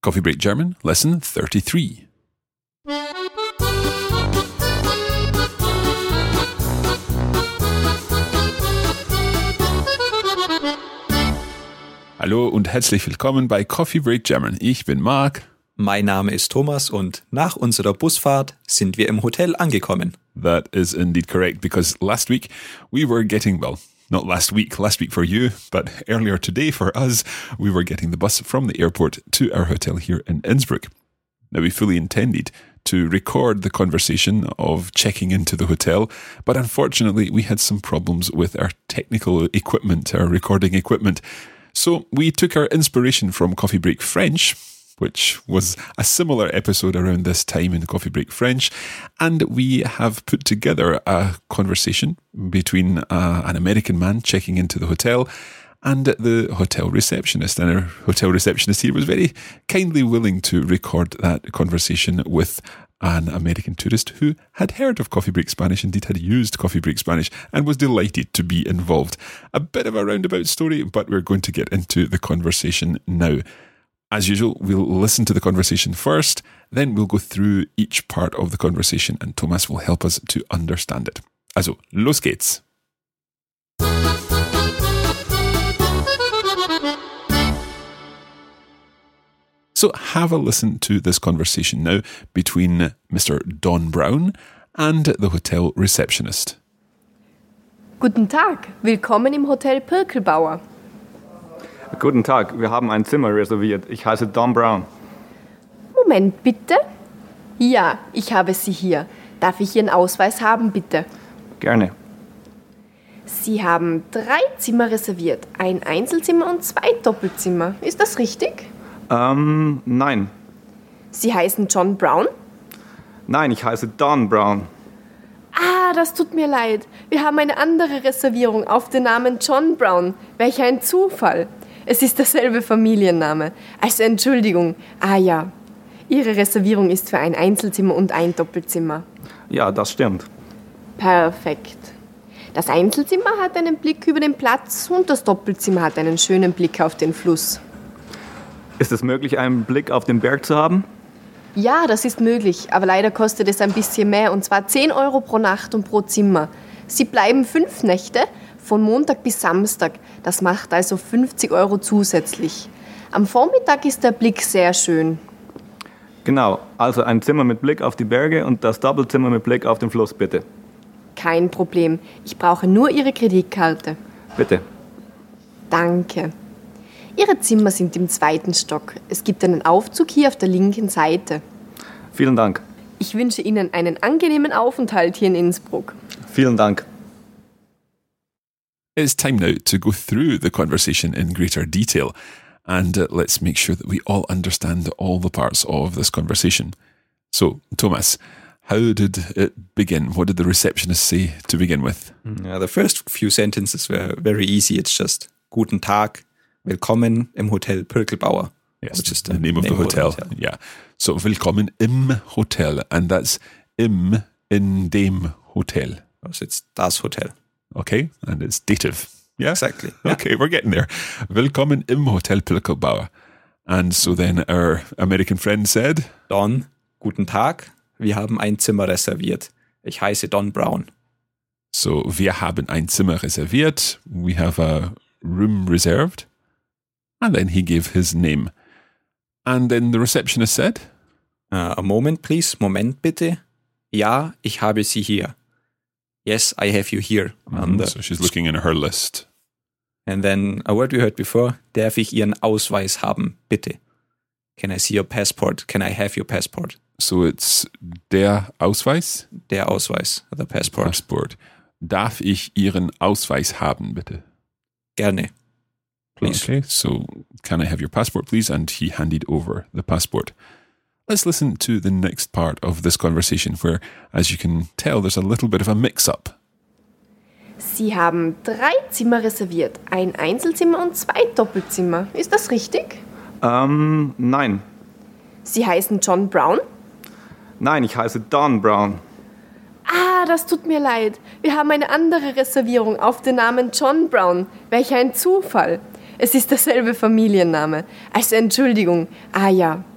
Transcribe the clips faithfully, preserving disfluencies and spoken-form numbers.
Coffee Break German, Lesson thirty-three. Hallo und herzlich willkommen bei Coffee Break German. Ich bin Marc. Mein Name ist Thomas und nach unserer Busfahrt sind wir im Hotel angekommen. That is indeed correct, because last week we were getting, well, not last week, last week for you, but earlier today for us, we were getting the bus from the airport to our hotel here in Innsbruck. Now, we fully intended to record the conversation of checking into the hotel, but unfortunately we had some problems with our technical equipment, our recording equipment. So we took our inspiration from Coffee Break French, which was a similar episode around this time in Coffee Break French, and we have put together a conversation between uh, an American man checking into the hotel and the hotel receptionist. And our hotel receptionist here was very kindly willing to record that conversation with an American tourist who had heard of Coffee Break Spanish, indeed had used Coffee Break Spanish, and was delighted to be involved. A bit of a roundabout story, but we're going to get into the conversation now. As usual, we'll listen to the conversation first, then we'll go through each part of the conversation and Thomas will help us to understand it. Also, los geht's! So have a listen to this conversation now between Mister Don Brown and the hotel receptionist. Guten Tag, willkommen im Hotel Pirkelbauer. Guten Tag, wir haben ein Zimmer reserviert. Ich heiße Don Brown. Moment bitte. Ja, ich habe Sie hier. Darf ich Ihren Ausweis haben, bitte? Gerne. Sie haben drei Zimmer reserviert. Ein Einzelzimmer und zwei Doppelzimmer. Ist das richtig? Ähm, nein. Sie heißen John Brown? Nein, ich heiße Don Brown. Ah, das tut mir leid. Wir haben eine andere Reservierung auf den Namen John Brown. Welch ein Zufall. Es ist derselbe Familienname. Also Entschuldigung. Ah ja, Ihre Reservierung ist für ein Einzelzimmer und ein Doppelzimmer. Ja, das stimmt. Perfekt. Das Einzelzimmer hat einen Blick über den Platz und das Doppelzimmer hat einen schönen Blick auf den Fluss. Ist es möglich, einen Blick auf den Berg zu haben? Ja, das ist möglich, aber leider kostet es ein bisschen mehr, und zwar zehn Euro pro Nacht und pro Zimmer. Sie bleiben fünf Nächte, von Montag bis Samstag. Das macht also fünfzig Euro zusätzlich. Am Vormittag ist der Blick sehr schön. Genau, also ein Zimmer mit Blick auf die Berge und das Doppelzimmer mit Blick auf den Fluss, bitte. Kein Problem, ich brauche nur Ihre Kreditkarte. Bitte. Danke. Ihre Zimmer sind im zweiten Stock. Es gibt einen Aufzug hier auf der linken Seite. Vielen Dank. Ich wünsche Ihnen einen angenehmen Aufenthalt hier in Innsbruck. Vielen Dank. It's time now to go through the conversation in greater detail, and uh, let's make sure that we all understand all the parts of this conversation. So, Thomas, how did it begin? What did the receptionist say to begin with? Yeah, the first few sentences were very easy. It's just Guten Tag, willkommen im Hotel Pirkelbauer. Yes, which is the, the name, name of the hotel. hotel. Yeah. So, willkommen im Hotel, and that's im in dem Hotel. So it's das Hotel. Okay, and it's dative. Yeah? Exactly. Yeah. Okay, we're getting there. Willkommen im Hotel Pirkelbauer. And so then our American friend said, Don, guten Tag, wir haben ein Zimmer reserviert. Ich heiße Don Brown. So, wir haben ein Zimmer reserviert. We have a room reserved. And then he gave his name. And then the receptionist said, uh, a moment, please. Moment, bitte. Ja, ich habe Sie hier. Yes, I have you here. Mm-hmm. So she's looking in her list. And then a word we heard before, darf ich Ihren Ausweis haben, bitte? Can I see your passport? Can I have your passport? So it's der Ausweis? Der Ausweis, the passport. Passport. Darf ich Ihren Ausweis haben, bitte? Gerne. Please. Okay, so can I have your passport, please? And he handed over the passport. Let's listen to the next part of this conversation where, as you can tell, there's a little bit of a mix-up. Sie haben drei Zimmer reserviert. Ein Einzelzimmer und zwei Doppelzimmer. Ist das richtig? Ähm, nein. Sie heißen John Brown? Nein, ich heiße Don Brown. Ah, das tut mir leid. Wir haben eine andere Reservierung auf den Namen John Brown. Welch ein Zufall. Es ist derselbe Familienname. Also Entschuldigung. Ah ja,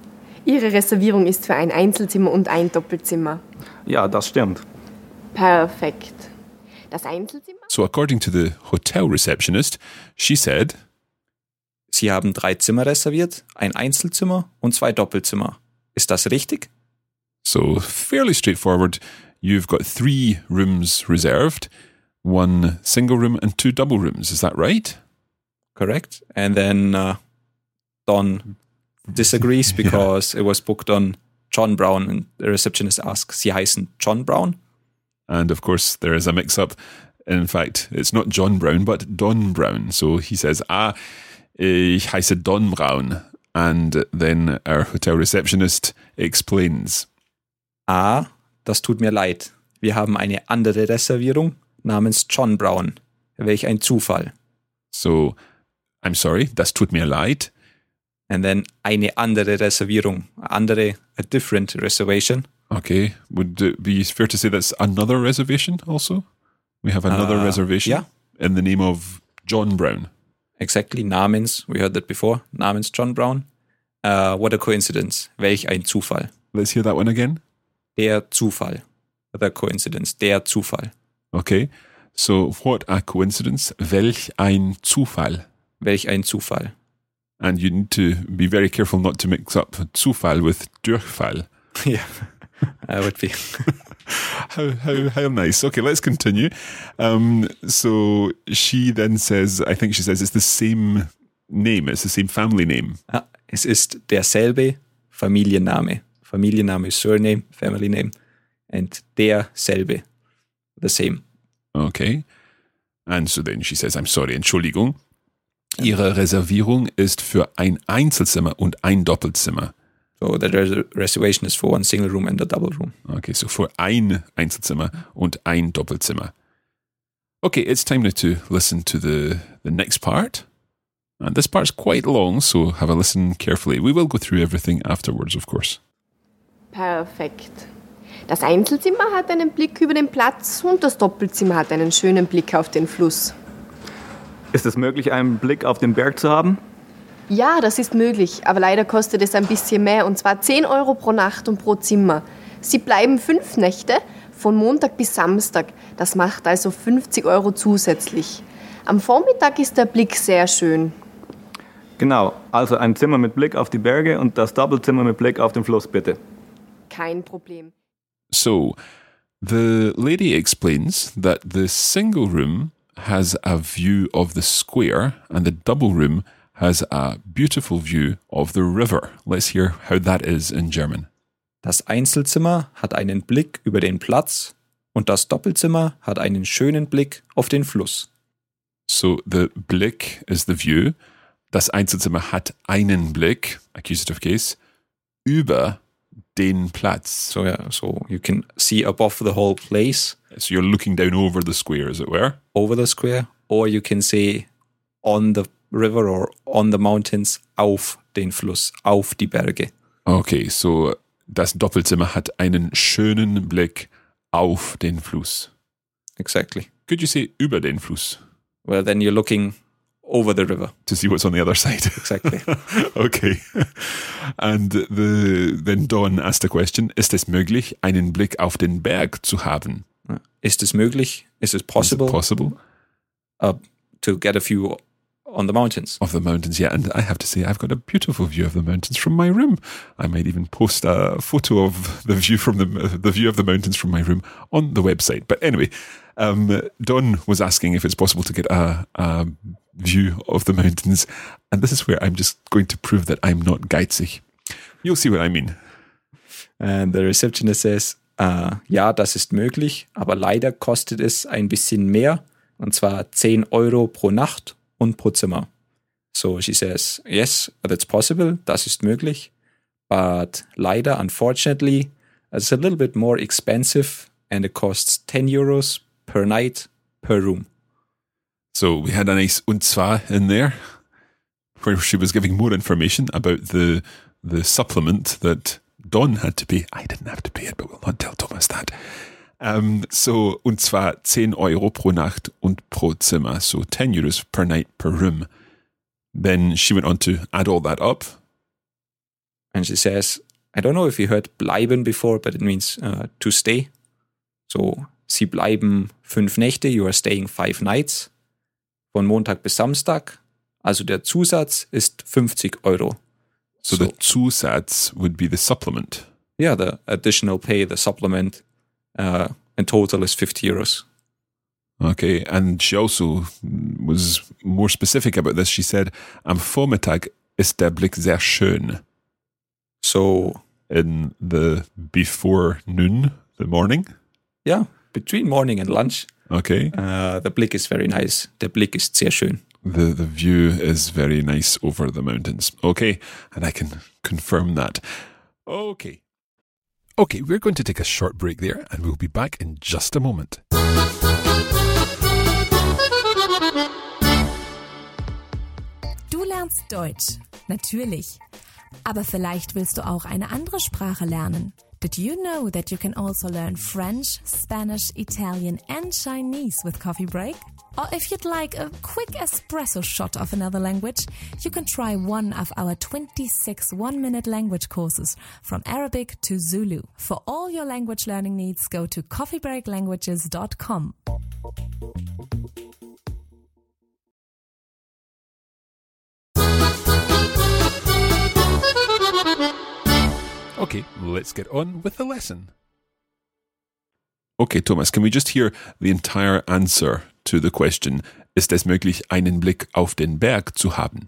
Ihre Reservierung ist für ein Einzelzimmer und ein Doppelzimmer. Ja, das stimmt. Perfekt. Das Einzelzimmer? So according to the hotel receptionist, she said, Sie haben drei Zimmer reserviert, ein Einzelzimmer und zwei Doppelzimmer. Ist das richtig? so fairly straightforward. You've got three rooms reserved, one single room and two double rooms. Is that right? Correct. And then uh, Don disagrees because yeah. it was booked on John Brown, and the receptionist asks, Sie heißen John Brown? And of course, there is a mix-up. In fact, it's not John Brown, but Don Brown. So he says, ah, ich heiße Don Brown. And then our hotel receptionist explains. Ah, das tut mir leid. Wir haben eine andere Reservierung namens John Brown. Welch ein Zufall. So, I'm sorry, das tut mir leid. And then eine andere Reservierung. Andere, a different reservation. Okay, would it be fair to say that's another reservation also? We have another uh, reservation yeah. in the name of John Brown. Exactly, namens, we heard that before, namens John Brown. Uh, what a coincidence, welch ein Zufall. Let's hear that one again. Der Zufall, the coincidence, der Zufall. Okay, so what a coincidence, welch ein Zufall. Welch ein Zufall. And you need to be very careful not to mix up Zufall with Durchfall. Yeah, that would be... How how how nice. Okay, let's continue. Um, so she then says, I think she says it's the same name, it's the same family name. Ah, es ist derselbe Familienname. Familienname is surname, family name. And derselbe, the same. Okay. And so then she says, I'm sorry, Entschuldigung. Ihre Reservierung ist für ein Einzelzimmer und ein Doppelzimmer. So the res- reservation is for one single room and a double room. Okay, so für ein Einzelzimmer und ein Doppelzimmer. Okay, it's time now to listen to the, the next part. And this part's quite long, so have a listen carefully. We will go through everything afterwards, of course. Perfekt. Das Einzelzimmer hat einen Blick über den Platz und das Doppelzimmer hat einen schönen Blick auf den Fluss. Ist es möglich, einen Blick auf den Berg zu haben? Ja, das ist möglich, aber leider kostet es ein bisschen mehr, und zwar zehn Euro pro Nacht und pro Zimmer. Sie bleiben fünf Nächte, von Montag bis Samstag. Das macht also fünfzig Euro zusätzlich. Am Vormittag ist der Blick sehr schön. Genau, also ein Zimmer mit Blick auf die Berge und das Doppelzimmer mit Blick auf den Fluss, bitte. Kein Problem. So, the lady explains that the single room has a view of the square and the double room has a beautiful view of the river. Let's hear how that is in German. Das Einzelzimmer hat einen Blick über den Platz und das Doppelzimmer hat einen schönen Blick auf den Fluss. So the Blick is the view. Das Einzelzimmer hat einen Blick, accusative case, über den Platz. So yeah, so you can see above the whole place. So you're looking down over the square, as it were. Over the square, or you can see on the river or on the mountains, auf den Fluss, auf die Berge. Okay, so das Doppelzimmer hat einen schönen Blick auf den Fluss. Exactly. Could you say über den Fluss? Well, then you're looking over the river. To see what's on the other side. Exactly. Okay. And the, then Don asked a question, ist es möglich, einen Blick auf den Berg zu haben? Ist es möglich? Is it possible? Is it possible? Uh, to get a view on the mountains. Of the mountains, yeah. And I have to say, I've got a beautiful view of the mountains from my room. I might even post a photo of the view from the the view of the mountains from my room on the website. But anyway, um, Don was asking if it's possible to get a, a view of the mountains. And this is where I'm just going to prove that I'm not geizig. You'll see what I mean. And the receptionist says, uh, ja, das ist möglich, aber leider kostet es ein bisschen mehr. Und zwar zehn Euro pro Nacht und pro Zimmer. So she says, yes, that's possible, das ist möglich, but leider, unfortunately, it's a little bit more expensive and it costs ten euros per night per room. So we had a nice und zwar in there, where she was giving more information about the the supplement that Don had to pay. I didn't have to pay it, but we'll not tell Thomas that. Um, so, und zwar zehn Euro pro Nacht und pro Zimmer. So ten euros per night per room. Then she went on to add all that up. And she says, I don't know if you heard bleiben before, but it means uh, to stay. So, Sie bleiben fünf Nächte, you are staying five nights. Von Montag bis Samstag. Also der Zusatz ist fünfzig Euro. So, so the Zusatz would be the supplement. Yeah, the additional pay, the supplement, uh, in total is fifty euros. Okay, and she also was more specific about this. She said, am Vormittag ist der Blick sehr schön. So, in the before noon, the morning? Yeah, between morning and lunch. Okay. Uh, the Blick is very nice. Der Blick ist sehr schön. The the view is very nice over the mountains. Okay, and I can confirm that. Okay. Okay, we're going to take a short break there and we'll be back in just a moment. Du lernst Deutsch, natürlich. Aber vielleicht willst du auch eine andere Sprache lernen. Did you know that you can also learn French, Spanish, Italian and Chinese with Coffee Break? Or if you'd like a quick espresso shot of another language, you can try one of our twenty-six one-minute language courses from Arabic to Zulu. For all your language learning needs, go to coffee break languages dot com. Okay, let's get on with the lesson. Okay, Thomas, can we just hear the entire answer to the question, ist es möglich, einen Blick auf den Berg zu haben?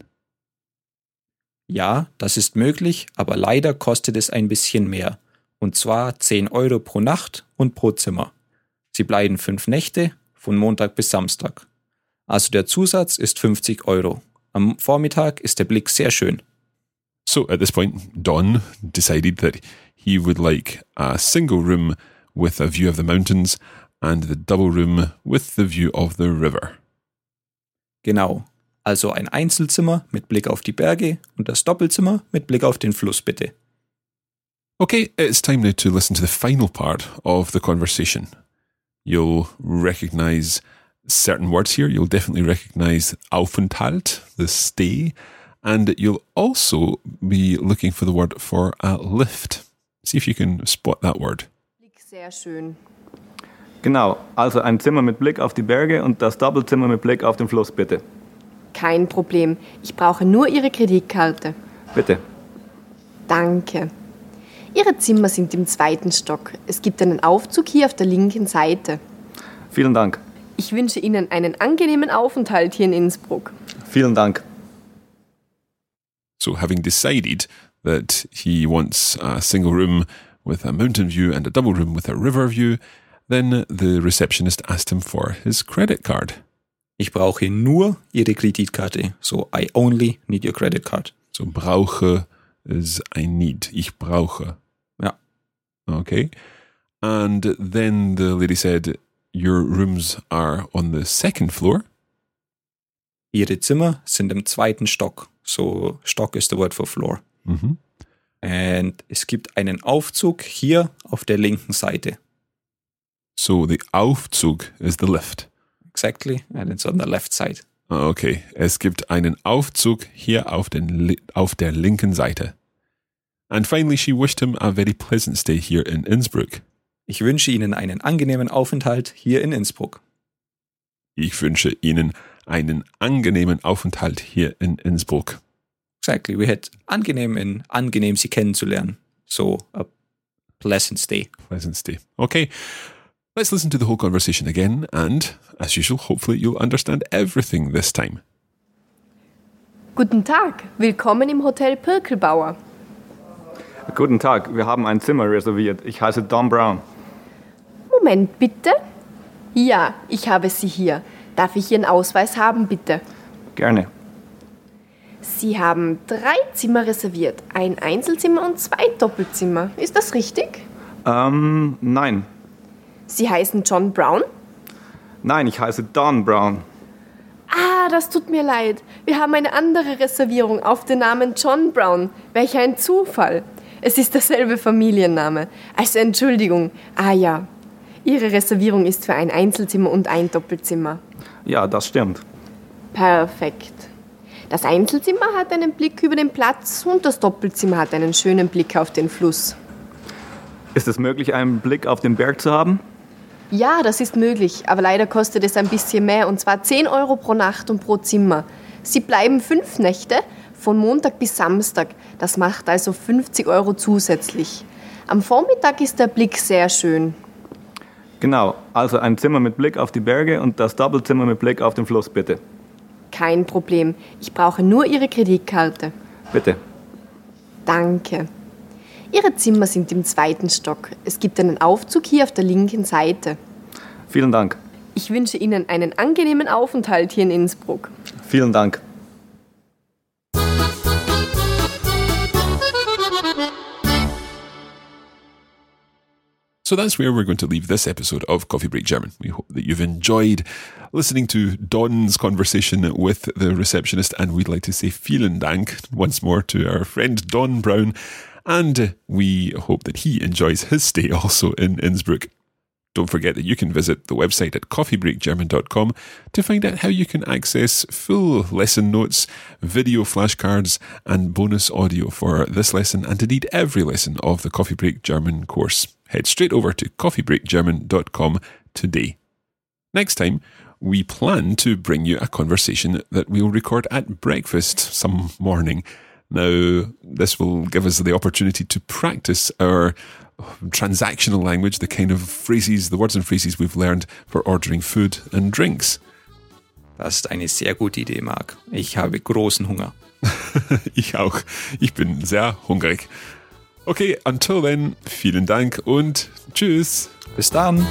Ja, das ist möglich, aber leider kostet es ein bisschen mehr. Und zwar zehn Euro pro Nacht und pro Zimmer. Sie bleiben fünf Nächte, von Montag bis Samstag. Also der Zusatz ist fünfzig Euro. Am Vormittag ist der Blick sehr schön. So at this point, Don decided that he would like a single room with a view of the mountains and the double room with the view of the river. Genau, also ein Einzelzimmer mit Blick auf die Berge und das Doppelzimmer mit Blick auf den Fluss, bitte. Okay, it's time now to listen to the final part of the conversation. You'll recognize certain words here. You'll definitely recognize Aufenthalt, the stay, and you'll also be looking for the word for a lift. See if you can spot that word. Blick sehr schön. Genau, also ein Zimmer mit Blick auf die Berge und das Doppelzimmer mit Blick auf den Fluss, bitte. Kein Problem. Ich brauche nur Ihre Kreditkarte. Bitte. Danke. Ihre Zimmer sind im zweiten Stock. Es gibt einen Aufzug hier auf der linken Seite. Vielen Dank. Ich wünsche Ihnen einen angenehmen Aufenthalt hier in Innsbruck. Vielen Dank. So having decided that he wants a single room with a mountain view and a double room with a river view, then the receptionist asked him for his credit card. Ich brauche nur Ihre Kreditkarte. So, I only need your credit card. So, brauche is I need. Ich brauche. Ja. Okay. And then the lady said, your rooms are on the second floor. Ihre Zimmer sind im zweiten Stock. So, Stock is the word for floor. Mhm. Und es gibt einen Aufzug hier auf der linken Seite. So, the Aufzug is the lift. Exactly, and it's on the left side. Okay, es gibt einen Aufzug hier auf, den, auf der linken Seite. And finally, she wished him a very pleasant stay here in Innsbruck. Ich wünsche Ihnen einen angenehmen Aufenthalt hier in Innsbruck. Ich wünsche Ihnen einen angenehmen Aufenthalt hier in Innsbruck. Exactly, we had angenehm in angenehm Sie kennenzulernen. So, a pleasant stay. Pleasant stay. Okay, let's listen to the whole conversation again and, as usual, hopefully you'll understand everything this time. Guten Tag, willkommen im Hotel Pirkelbauer. Guten Tag, wir haben ein Zimmer reserviert. Ich heiße Don Brown. Moment, bitte. Ja, ich habe Sie hier. Darf ich Ihren Ausweis haben, bitte? Gerne. Sie haben drei Zimmer reserviert. Ein Einzelzimmer und zwei Doppelzimmer. Ist das richtig? Ähm, nein. Sie heißen John Brown? Nein, ich heiße Don Brown. Ah, das tut mir leid. Wir haben eine andere Reservierung auf den Namen John Brown. Welch ein Zufall. Es ist derselbe Familienname. Also Entschuldigung. Ah ja. Ihre Reservierung ist für ein Einzelzimmer und ein Doppelzimmer. Ja, das stimmt. Perfekt. Das Einzelzimmer hat einen Blick über den Platz und das Doppelzimmer hat einen schönen Blick auf den Fluss. Ist es möglich, einen Blick auf den Berg zu haben? Ja, das ist möglich, aber leider kostet es ein bisschen mehr, und zwar zehn Euro pro Nacht und pro Zimmer. Sie bleiben fünf Nächte, von Montag bis Samstag. Das macht also fünfzig Euro zusätzlich. Am Vormittag ist der Blick sehr schön. Genau, also ein Zimmer mit Blick auf die Berge und das Doppelzimmer mit Blick auf den Fluss, bitte. Kein Problem, ich brauche nur Ihre Kreditkarte. Bitte. Danke. Ihre Zimmer sind im zweiten Stock. Es gibt einen Aufzug hier auf der linken Seite. Vielen Dank. Ich wünsche Ihnen einen angenehmen Aufenthalt hier in Innsbruck. Vielen Dank. So that's where we're going to leave this episode of Coffee Break German. We hope that you've enjoyed listening to Don's conversation with the receptionist, and we'd like to say vielen Dank once more to our friend Don Brown, and we hope that he enjoys his stay also in Innsbruck. Don't forget that you can visit the website at coffee break german dot com to find out how you can access full lesson notes, video flashcards, and bonus audio for this lesson and indeed every lesson of the Coffee Break German course. Head straight over to coffee break german dot com today. Next time, we plan to bring you a conversation that we'll record at breakfast some morning. Now, this will give us the opportunity to practice our transactional language, the kind of phrases, the words and phrases we've learned for ordering food and drinks. Das ist eine sehr gute Idee, Marc. Ich habe großen Hunger. Ich auch. Ich bin sehr hungrig. Okay, until then, vielen Dank und tschüss. Bis dann.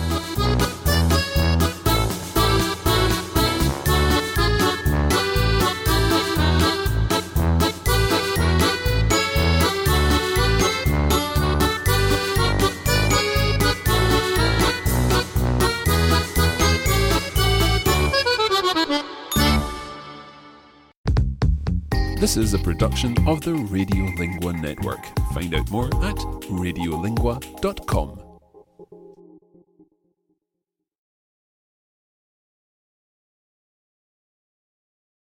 This is a production of the Radiolingua Network. Find out more at radiolingua dot com.